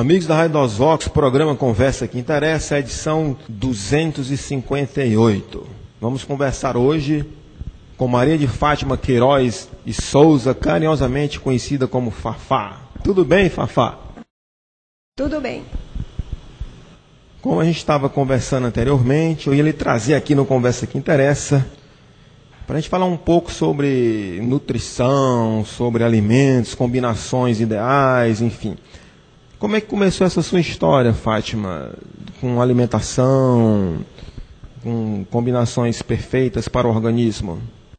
Amigos da Rádio Osvox, programa Conversa que Interessa, edição 258. Vamos conversar hoje com Maria de Fátima Queiroz e Souza, carinhosamente conhecida como Fafá. Tudo bem, Fafá? Tudo bem. Como a gente estava conversando anteriormente, eu ia lhe trazer aqui no Conversa que Interessa para a gente falar um pouco sobre nutrição, sobre alimentos, combinações ideais, enfim. Como é que começou essa sua história, Fátima? Com alimentação, com combinações perfeitas para o organismo?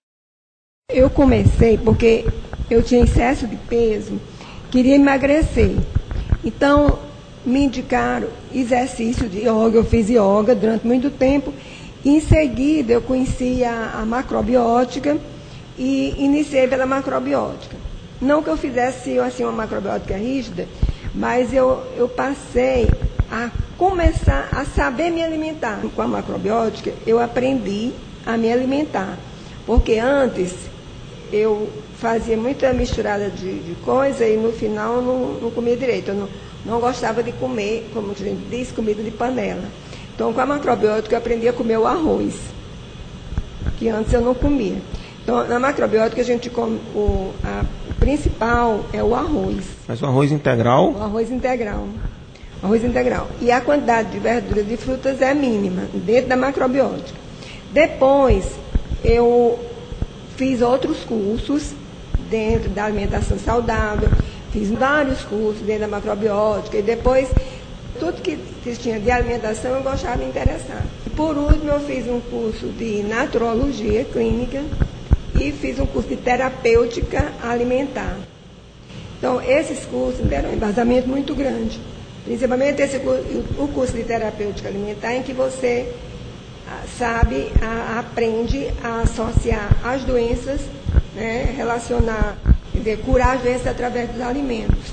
Eu comecei porque eu tinha excesso de peso, queria emagrecer. Então, me indicaram exercício de yoga, eu fiz yoga durante muito tempo. Em seguida, eu conheci a macrobiótica e iniciei pela macrobiótica. Não que eu fizesse assim, uma macrobiótica rígida, mas eu passei a começar a saber me alimentar. Com a macrobiótica, eu aprendi a me alimentar. Porque antes, eu fazia muita misturada de coisa e no final eu não comia direito. Eu não gostava de comer, como a gente diz, comida de panela. Então, com a macrobiótica, eu aprendi a comer o arroz, que antes eu não comia. Então, na macrobiótica, a gente come o principal é o arroz. Mas o arroz integral? O arroz integral. Arroz integral. E a quantidade de verduras e frutas é mínima, dentro da macrobiótica. Depois, eu fiz outros cursos dentro da alimentação saudável, fiz vários cursos dentro da macrobiótica e depois tudo que tinha de alimentação eu gostava de me interessar. Por último, eu fiz um curso de naturologia clínica e fiz um curso de terapêutica alimentar. Então, esses cursos deram um embasamento muito grande. Principalmente o curso de terapêutica alimentar, em que você aprende a associar as doenças, né, relacionar, curar as doenças através dos alimentos.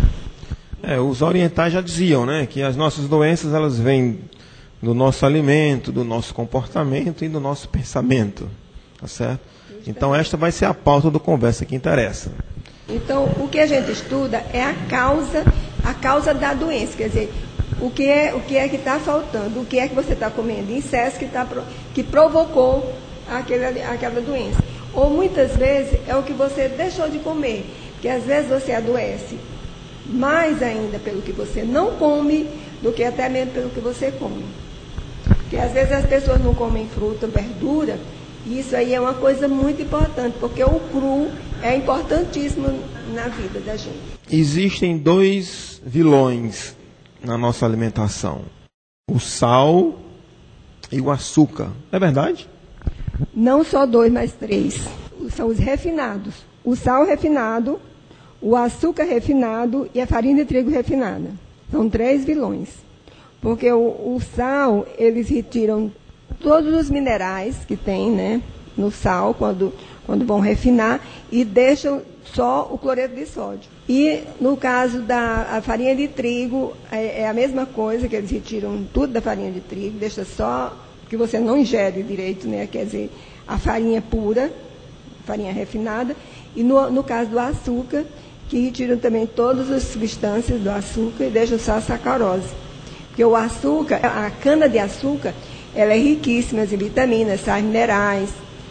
Os orientais já diziam, né, que as nossas doenças elas vêm do nosso alimento, do nosso comportamento e do nosso pensamento, tá certo? Então esta vai ser a pauta do Conversa que Interessa. Então o que a gente estuda é a causa da doença, quer dizer, o que é que está faltando, o que é que você está comendo em excesso que provocou aquela doença. Ou muitas vezes é o que você deixou de comer, que às vezes você adoece mais ainda pelo que você não come do que até mesmo pelo que você come. Porque às vezes as pessoas não comem fruta, verdura, e isso aí é uma coisa muito importante, porque o cru é importantíssimo na vida da gente. Existem dois vilões na nossa alimentação: o sal e o açúcar. É verdade? Não só dois, mas três. São os refinados. O sal refinado, o açúcar refinado e a farinha de trigo refinada. São três vilões. Porque o sal, eles retiram todos os minerais que tem, né, no sal, quando vão refinar, e deixam só o cloreto de sódio. E no caso da farinha de trigo, é a mesma coisa, que eles retiram tudo da farinha de trigo, deixa só que você não ingere direito, né, quer dizer, a farinha pura, farinha refinada, e no caso do açúcar, que retiram também todas as substâncias do açúcar e deixam só a sacarose. Porque o açúcar, a cana-de-açúcar, ela é riquíssima em vitaminas, sais minerais,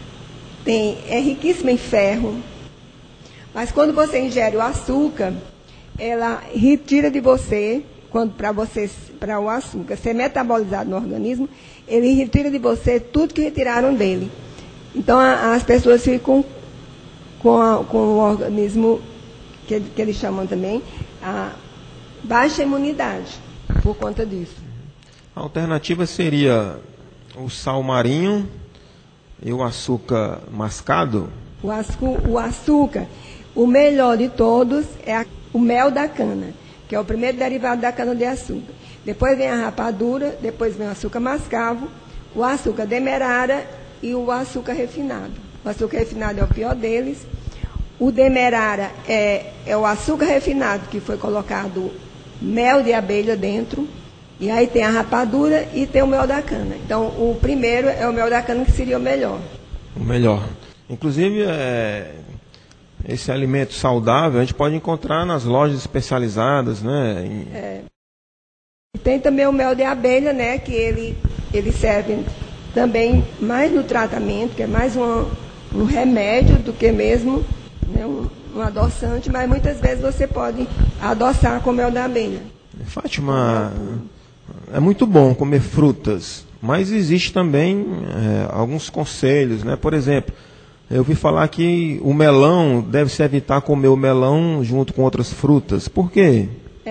é riquíssima em ferro. Mas quando você ingere o açúcar, ela retira de você, para o açúcar ser metabolizado no organismo, ele retira de você tudo que retiraram dele. Então as pessoas ficam com o organismo, que eles chamam também, a baixa imunidade, por conta disso. A alternativa seria o sal marinho e o açúcar mascado? O açúcar, o melhor de todos é o mel da cana, que é o primeiro derivado da cana-de-açúcar. Depois vem a rapadura, depois vem o açúcar mascavo, o açúcar demerara e o açúcar refinado. O açúcar refinado é o pior deles. O demerara é o açúcar refinado, que foi colocado mel de abelha dentro. E aí tem a rapadura e tem o mel da cana. Então, o primeiro é o mel da cana, que seria o melhor. O melhor. Inclusive, esse alimento saudável a gente pode encontrar nas lojas especializadas, né? Tem também o mel de abelha, né? Que ele serve também mais no tratamento, que é mais um remédio do que mesmo, né, um adoçante, mas muitas vezes você pode adoçar com mel da abelha. Fátima, é muito bom comer frutas, mas existe também alguns conselhos, né? Por exemplo, eu ouvi falar que o melão, deve-se evitar comer o melão junto com outras frutas. Por quê?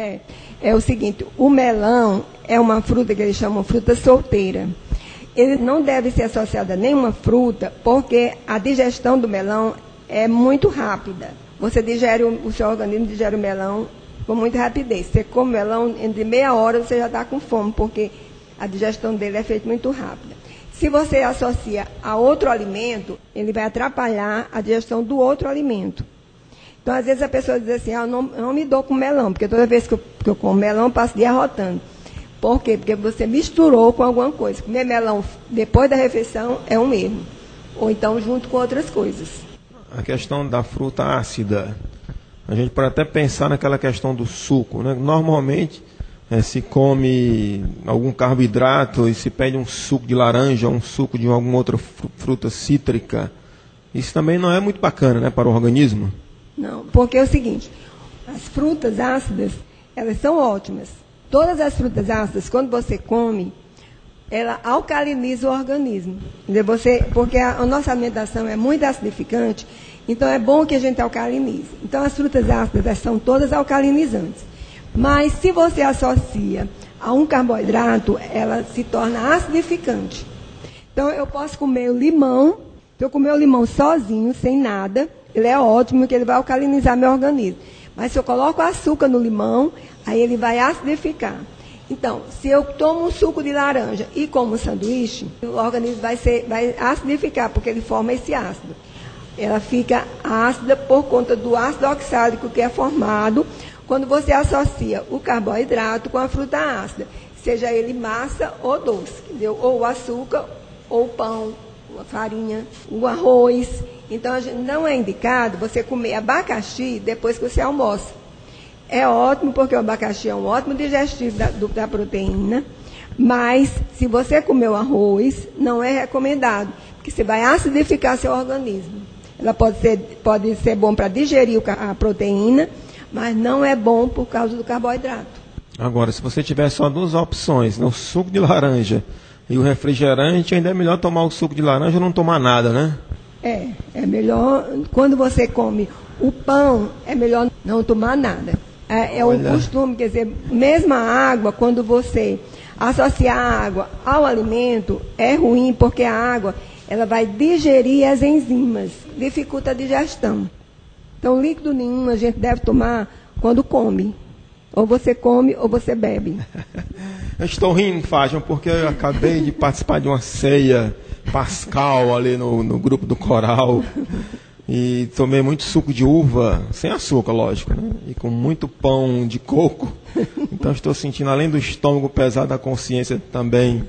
É o seguinte, o melão é uma fruta que eles chamam fruta solteira. Ele não deve ser associado a nenhuma fruta, porque a digestão do melão é muito rápida. Você digere, o seu organismo digere o melão com muita rapidez. Você come o melão, entre meia hora você já está com fome, porque a digestão dele é feita muito rápida. Se você associa a outro alimento, ele vai atrapalhar a digestão do outro alimento. Então, às vezes a pessoa diz assim, eu não me dou com melão, porque toda vez que eu como melão, eu passo o dia rotando. Por quê? Porque você misturou com alguma coisa. Comer melão depois da refeição é um erro. Ou então junto com outras coisas. A questão da fruta ácida. A gente pode até pensar naquela questão do suco, né? Normalmente se come algum carboidrato e se pede um suco de laranja, um suco de alguma outra fruta cítrica. Isso também não é muito bacana, né, para o organismo? Não, porque é o seguinte, as frutas ácidas, elas são ótimas. Todas as frutas ácidas, quando você come, ela alcaliniza o organismo. Porque a nossa alimentação é muito acidificante, então é bom que a gente alcalinize. Então as frutas ácidas, elas são todas alcalinizantes. Mas se você associa a um carboidrato, ela se torna acidificante. Então eu posso comer o limão, se eu comer o limão sozinho, sem nada, ele é ótimo, que ele vai alcalinizar meu organismo. Mas se eu coloco açúcar no limão, aí ele vai acidificar. Então, se eu tomo um suco de laranja e como um sanduíche, o organismo vai acidificar, porque ele forma esse ácido. Ela fica ácida por conta do ácido oxálico que é formado quando você associa o carboidrato com a fruta ácida, seja ele massa ou doce, entendeu? Ou o açúcar, ou o pão, a farinha, o arroz. Então, não é indicado você comer abacaxi depois que você almoça. É ótimo, porque o abacaxi é um ótimo digestivo da proteína, mas se você comer o arroz, não é recomendado, porque você vai acidificar seu organismo. Ela pode ser bom para digerir a proteína, mas não é bom por causa do carboidrato. Agora, se você tiver só duas opções, né, o suco de laranja e o refrigerante, ainda é melhor tomar o suco de laranja ou não tomar nada, né? É melhor, quando você come o pão, é melhor não tomar nada. É um costume, quer dizer, mesmo a água, quando você associa a água ao alimento, é ruim, porque a água, ela vai digerir as enzimas, dificulta a digestão. Então, líquido nenhum a gente deve tomar quando come. Ou você come ou você bebe. Eu estou rindo, Fátima, porque eu acabei de participar de uma ceia pascal ali no grupo do coral. E tomei muito suco de uva, sem açúcar, lógico, né? E com muito pão de coco. Então estou sentindo, além do estômago pesado, a consciência também.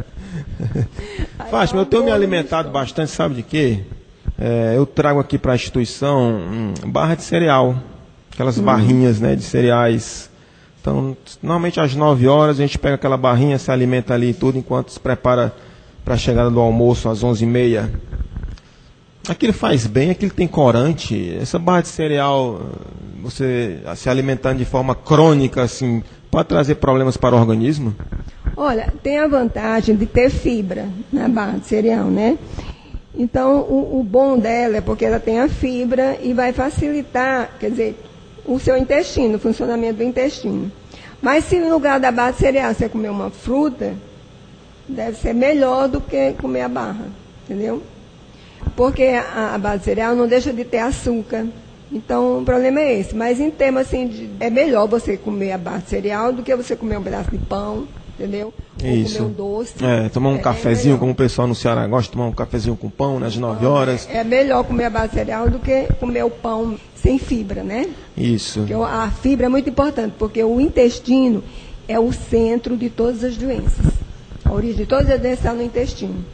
Fátima, eu tenho me alimentado bastante, sabe de quê? Eu trago aqui para a instituição barra de cereal. Aquelas barrinhas, né, de cereais. Então, normalmente às 9 horas a gente pega aquela barrinha, se alimenta ali e tudo, enquanto se prepara para a chegada do almoço às 11h30. Aquilo faz bem, aquilo tem corante. Essa barra de cereal, você se alimentando de forma crônica, assim, pode trazer problemas para o organismo? Olha, tem a vantagem de ter fibra na barra de cereal, né? Então, o bom dela é porque ela tem a fibra e vai facilitar, quer dizer, o seu intestino, o funcionamento do intestino. Mas se no lugar da barra de cereal você comer uma fruta, deve ser melhor do que comer a barra, entendeu? Porque a barra de cereal não deixa de ter açúcar. Então, o problema é esse. Mas em termos assim, é melhor você comer a barra de cereal do que você comer um pedaço de pão, entendeu? Isso. Ou comer um doce. Tomar um cafezinho, como o pessoal no Ceará gosta de tomar um cafezinho com pão, né, às 9 horas. É melhor comer a barra de cereal do que comer o pão sem fibra, né? Isso. Porque a fibra é muito importante, porque o intestino é o centro de todas as doenças. A origem de todas as doenças está no intestino.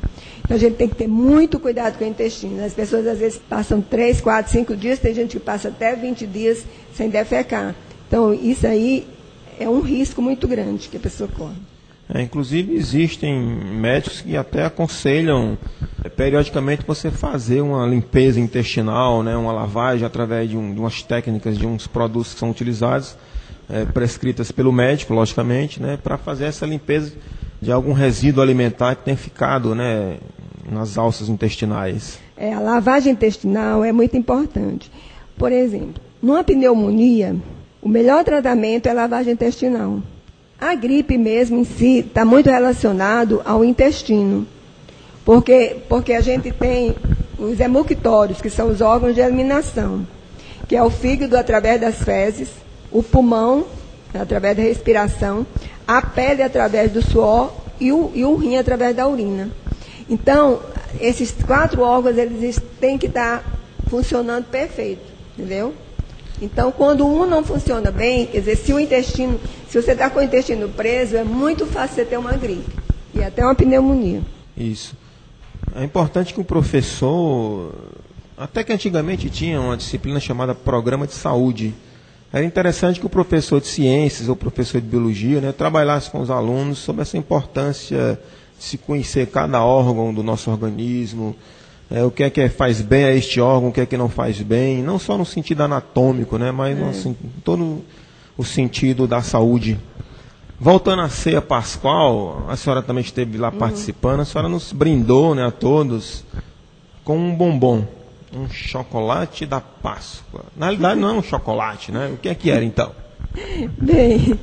Então a gente tem que ter muito cuidado com o intestino. As pessoas às vezes passam 3, 4, 5 dias, tem gente que passa até 20 dias sem defecar. Então isso aí é um risco muito grande que a pessoa corre. Inclusive existem médicos que até aconselham periodicamente você fazer uma limpeza intestinal, né, uma lavagem através de umas técnicas, de uns produtos que são utilizados, prescritas pelo médico, logicamente, né, para fazer essa limpeza de algum resíduo alimentar que tem ficado, né, nas alças intestinais. A lavagem intestinal é muito importante. Por exemplo, numa pneumonia, o melhor tratamento é a lavagem intestinal. A gripe mesmo em si está muito relacionado ao intestino, porque a gente tem os emuctórios, que são os órgãos de eliminação, que é o fígado através das fezes, o pulmão através da respiração, a pele através do suor e o rim através da urina. Então, esses 4 órgãos eles têm que estar funcionando perfeito, entendeu? Então, quando um não funciona bem, quer dizer, se você está com o intestino preso, é muito fácil você ter uma gripe e até uma pneumonia. Isso. É importante que o professor, até que antigamente tinha uma disciplina chamada Programa de Saúde. Era interessante que o professor de ciências ou professor de biologia, né, trabalhasse com os alunos sobre essa importância de se conhecer cada órgão do nosso organismo, o que é que faz bem a este órgão, o que é que não faz bem, não só no sentido anatômico, né, mas em todo o sentido da saúde. Voltando à ceia pascual, a senhora também esteve lá participando, a senhora nos brindou, né, a todos com um bombom, um chocolate da Páscoa. Na realidade não é um chocolate, né? O que é que era então? Bem,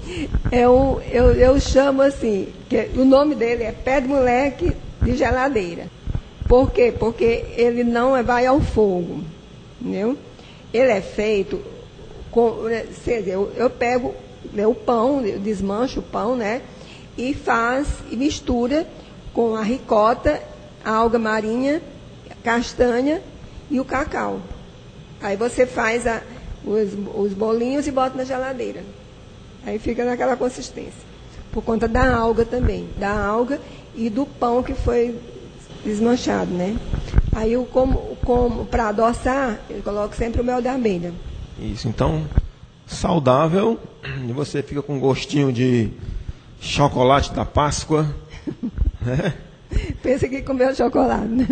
eu chamo assim, que o nome dele é pé de moleque de geladeira. Por quê? Porque ele não vai ao fogo, entendeu? Ele é feito com, eu pego o pão, eu desmancho o pão, né? E mistura com a ricota, a alga marinha, a castanha e o cacau. Aí você faz os bolinhos e bota na geladeira. Aí fica naquela consistência. Por conta da alga também. Da alga e do pão que foi desmanchado, né? Aí eu como para adoçar, eu coloco sempre o mel da abelha. Isso, então, saudável. E você fica com gostinho de chocolate da Páscoa. Né? Pensa que comeu chocolate, né?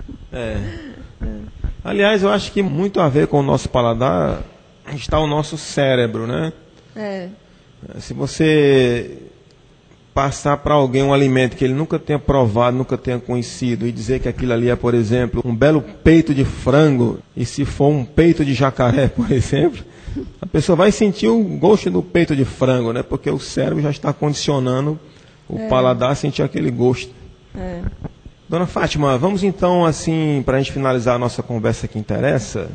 Aliás, eu acho que muito a ver com o nosso paladar está o nosso cérebro, né? Se você passar para alguém um alimento que ele nunca tenha provado, nunca tenha conhecido, e dizer que aquilo ali é, por exemplo, um belo peito de frango, e se for um peito de jacaré, por exemplo, a pessoa vai sentir o gosto do peito de frango, né? Porque o cérebro já está condicionando o paladar a sentir aquele gosto. Dona Fátima, vamos então, assim, para a gente finalizar a nossa conversa que interessa,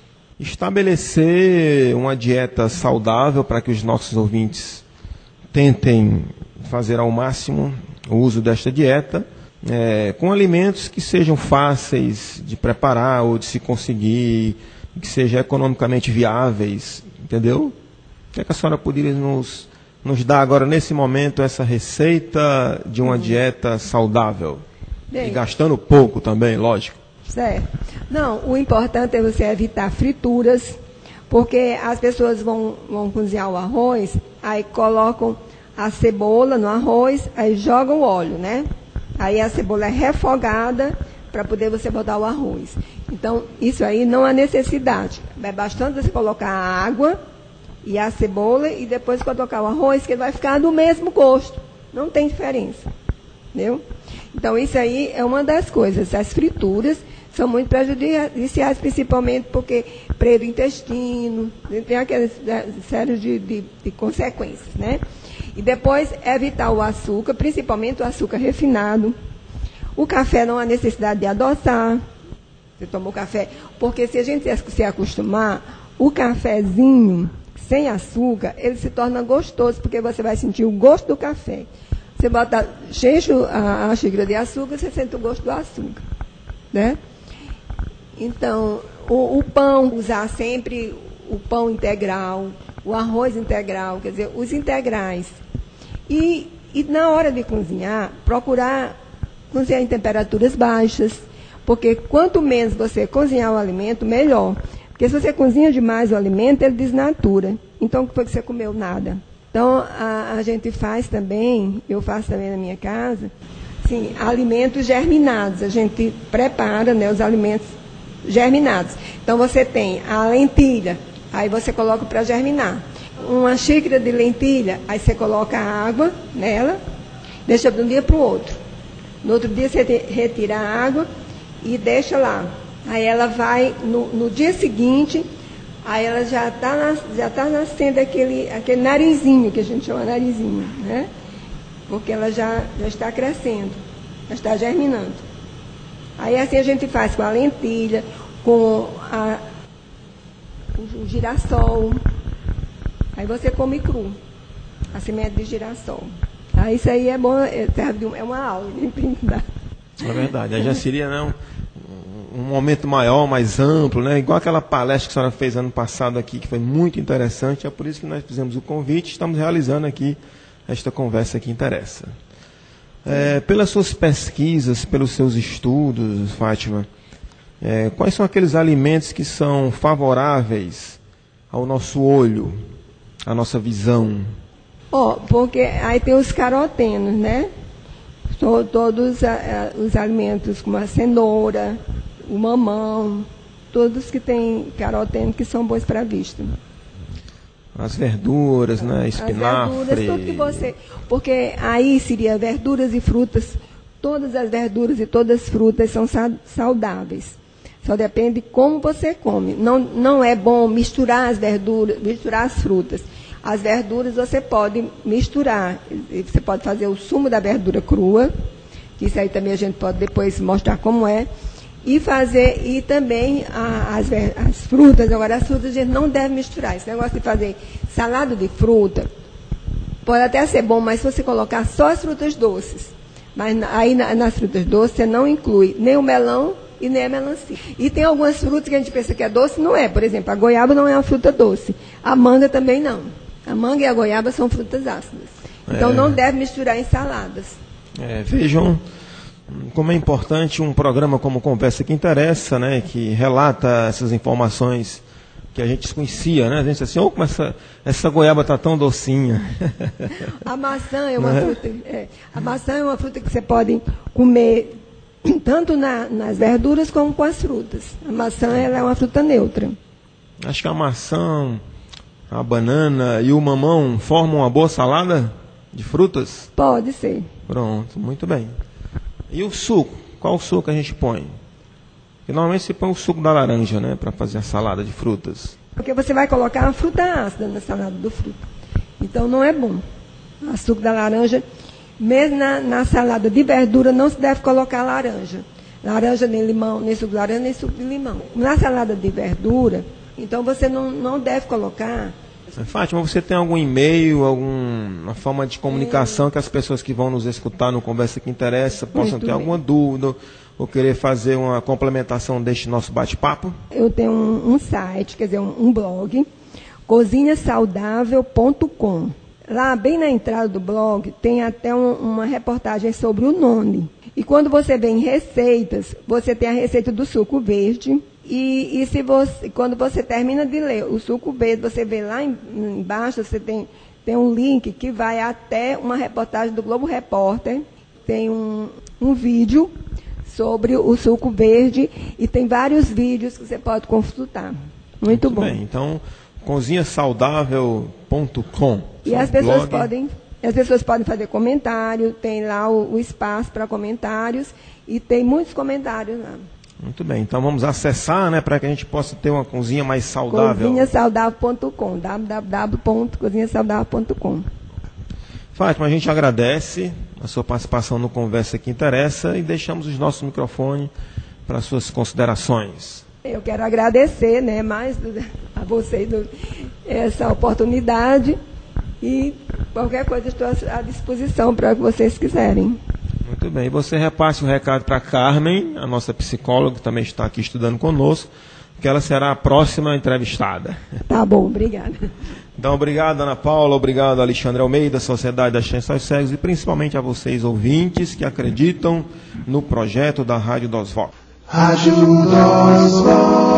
estabelecer uma dieta saudável para que os nossos ouvintes tentem fazer ao máximo o uso desta dieta, com alimentos que sejam fáceis de preparar ou de se conseguir, que sejam economicamente viáveis, entendeu? O que é que a senhora poderia nos dar agora, nesse momento, essa receita de uma dieta saudável? Bem, e gastando pouco também, lógico. Certo. Não, o importante é você evitar frituras, porque as pessoas vão cozinhar o arroz, aí colocam a cebola no arroz, aí jogam o óleo, né? Aí a cebola é refogada para poder você botar o arroz. Então, isso aí não há necessidade. É bastante você colocar a água e a cebola e depois colocar o arroz, que ele vai ficar do mesmo gosto. Não tem diferença. Entendeu? Então, isso aí é uma das coisas. As frituras são muito prejudiciais, principalmente porque prende o intestino, tem aquelas séries de consequências, né? E depois, evitar o açúcar, principalmente o açúcar refinado. O café não há necessidade de adoçar. Você toma o café. Porque se a gente se acostumar, o cafezinho sem açúcar, ele se torna gostoso, porque você vai sentir o gosto do café. Você enche a xícara de açúcar, você sente o gosto do açúcar, né? Então, o pão, usar sempre o pão integral, o arroz integral, quer dizer, os integrais. E na hora de cozinhar, procurar cozinhar em temperaturas baixas, porque quanto menos você cozinhar o alimento, melhor. Porque se você cozinha demais o alimento, ele desnatura. Então, o que foi que você comeu? Nada. Então, a gente faz também, eu faço também na minha casa, assim, alimentos germinados. A gente prepara, né, os alimentos germinados. Então, você tem a lentilha, aí você coloca para germinar. Uma xícara de lentilha, aí você coloca a água nela, deixa de um dia para o outro. No outro dia, você retira a água e deixa lá. Aí ela vai, no dia seguinte, aí ela já tá nascendo aquele narizinho, que a gente chama narizinho, né? Porque ela já está crescendo, já está germinando. Aí assim a gente faz com a lentilha, com o girassol. Aí você come cru, a semente de girassol. Aí isso aí é bom, é uma aula de aprendizagem. É verdade, aí já seria, não, um momento maior, mais amplo, né? Igual aquela palestra que a senhora fez ano passado aqui, que foi muito interessante. É por isso que nós fizemos o convite, estamos realizando aqui esta conversa que interessa. Pelas suas pesquisas, pelos seus estudos, Fátima, quais são aqueles alimentos que são favoráveis ao nosso olho, à nossa visão? Porque aí tem os carotenos, né? Todos os alimentos como a cenoura, o mamão, todos que têm caroteno que são bons para a vista. As verduras, né? Espinafre. As verduras, tudo que você... Porque aí seria verduras e frutas. Todas as verduras e todas as frutas são saudáveis. Só depende de como você come. Não é bom misturar as verduras, misturar as frutas. As verduras você pode misturar. Você pode fazer o sumo da verdura crua, que isso aí também a gente pode depois mostrar como é. E também as frutas. Agora, as frutas a gente não deve misturar. Esse negócio de fazer salada de fruta pode até ser bom, mas se você colocar só as frutas doces. Mas aí nas frutas doces você não inclui nem o melão e nem a melancia. E tem algumas frutas que a gente pensa que é doce, não é. Por exemplo, a goiaba não é uma fruta doce. A manga também não. A manga e a goiaba são frutas ácidas. Então não deve misturar em saladas. Vejam como é importante um programa como Conversa que Interessa, né, que relata essas informações que a gente desconhecia, né? A gente diz assim, como essa goiaba está tão docinha. A maçã é uma fruta. A maçã é uma fruta que você pode comer tanto nas verduras como com as frutas. A maçã ela é uma fruta neutra. Acho que a maçã, a banana e o mamão formam uma boa salada de frutas? Pode ser. Pronto, muito bem. E o suco? Qual o suco a gente põe? Porque normalmente se põe o suco da laranja, né, para fazer a salada de frutas. Porque você vai colocar uma fruta ácida na salada do fruto. Então não é bom. O suco da laranja, mesmo na salada de verdura, não se deve colocar laranja. Laranja nem limão, nem suco de laranja, nem suco de limão. Na salada de verdura, então você não deve colocar. Fátima, você tem algum e-mail, alguma forma de comunicação que as pessoas que vão nos escutar no Conversa que Interessa possam ter alguma dúvida ou querer fazer uma complementação deste nosso bate-papo? Eu tenho um site, quer dizer, um blog, cozinhasaudável.com. Lá, bem na entrada do blog, tem até uma reportagem sobre o noni. E quando você vê em receitas, você tem a receita do suco verde. E quando você termina de ler o suco verde, você vê lá embaixo, você tem um link que vai até uma reportagem do Globo Repórter. Tem um vídeo sobre o suco verde e tem vários vídeos que você pode consultar. Muito bom. Bem, então, cozinhasaudável.com. E as pessoas podem fazer comentário, tem lá o espaço para comentários e tem muitos comentários lá. Muito bem, então vamos acessar, né, para que a gente possa ter uma cozinha mais saudável. Cozinhasaudável.com, www.cozinhasaudável.com. Fátima, a gente agradece a sua participação no Conversa que Interessa e deixamos os nossos microfones para as suas considerações. Eu quero agradecer, né, mais a vocês essa oportunidade e qualquer coisa estou à disposição para o que vocês quiserem. Muito bem, você repasse o recado para a Carmen, a nossa psicóloga, que também está aqui estudando conosco, que ela será a próxima entrevistada. Tá bom, obrigada. Então, obrigado, Ana Paula, obrigado, Alexandre Almeida, Sociedade das Ciências aos Cegos, e principalmente a vocês, ouvintes, que acreditam no projeto da Rádio DOSVOX. Rádio DOSVOX.